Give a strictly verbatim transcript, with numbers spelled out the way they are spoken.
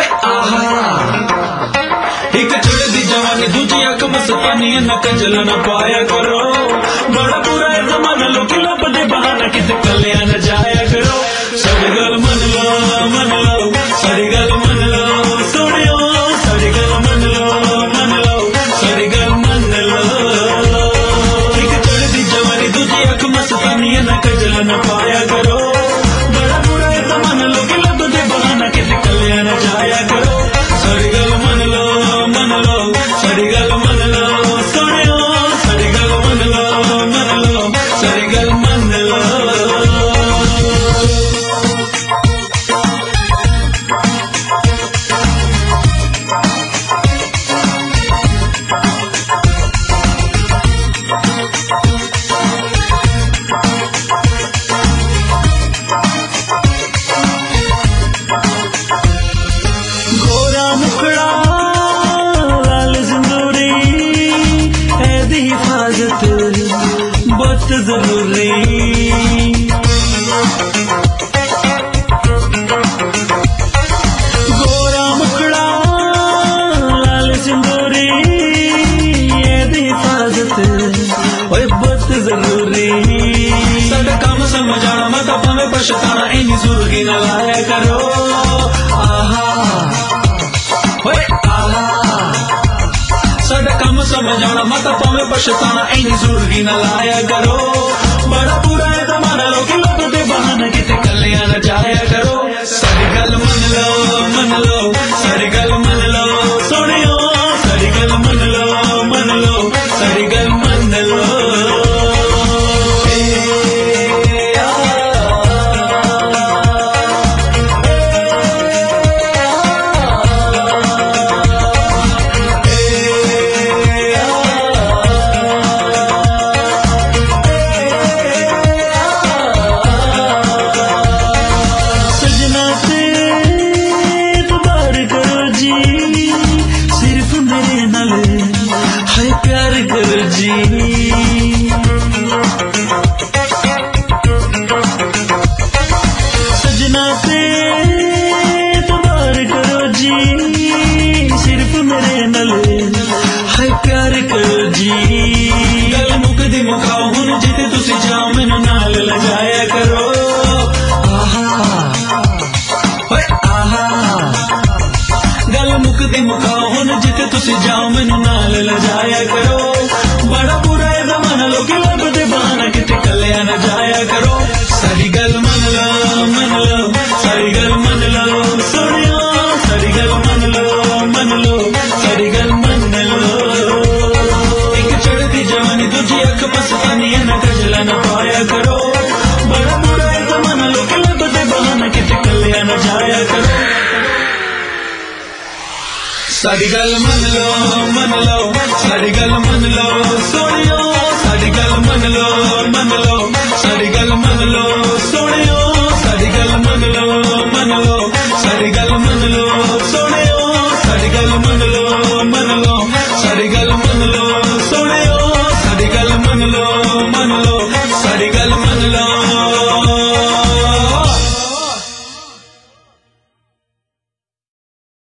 ओए आहा एक चढ़दी जवानी दूजी अख मस्तानी न कंजल न पाया करो बड़ा बुरा है जमाना लोग लपदे बहाना किते कल्याण न जाया करो सारी गल मन लो मन लो सारी गल मन लो सोनियो सारी गल मन लो मन लो सारी गल मन लो एक चढ़दी जवानी दूजी अख मस्तानी न कंजल न पाया करो बड़ा बुरा है जमाना लोग लपदे बहाना किते कल्याण न जाया करो सारी गल मन लो मन लो सारी गल मन लो सोनियो सारी गल मन लो मन लो सारी गल मन लो गोरा मुखड़ा लाल सिंदूरी ऐदी हिफाजत बहुत जरूरी गोरा मुखड़ा लाल सिंदूरी ऐदी हिफाजत ओए बहुत जरूरी साडा काम समझाना मत भावे पछताना इन्नी जुर्गी ना लाया करो आहा ओए आहा साडा काम समझाना मत भावे पछताना इन्नी जुर्गी ना लाया करो बड़ा बुरा है जमाना लोग लोग दे बहाना किते कल्याण न जाया करो सारी गल मन लो मन लो सारी गल मन लो सोनियो सारी गल मन लो मन लो सारी गल मन लो सजना से इतबार करो जी सिर्फ मेरे नाल है प्यार करो जी सजना से इतबार करो जी सिर्फ मेरे नाल है प्यार करो जी गल मुकदी मुकाओ हुन जिते तुसी जाओ मैनू नाल लगाया करो आहा ओए आहा गल मुकदी मुकाओ हुन जिते तुसी जाओ मैनू नाल लगाया करो बड़ा बुरा है जमाना लोग लभदे बहाना किते कल्याण न जाया करो सारी गल मन लो मन लो सारी गल मन लो सोनियो सारी गल मन लो मन लो सारी गल मन लो एक चढ़दी जवानी दूजी अख मस्तानी न कंजल न पाया करो बड़ा बुरा है जमाना लोग लभदे बहाना किते कल्याण न जाया करो सारी गल मन लो मन लो सारी गल मन लो सोनियो सारी गल मन लो मन लो सारी गल मन लो सोनियो सारी गल मन लो मन लो सारी गल मन लो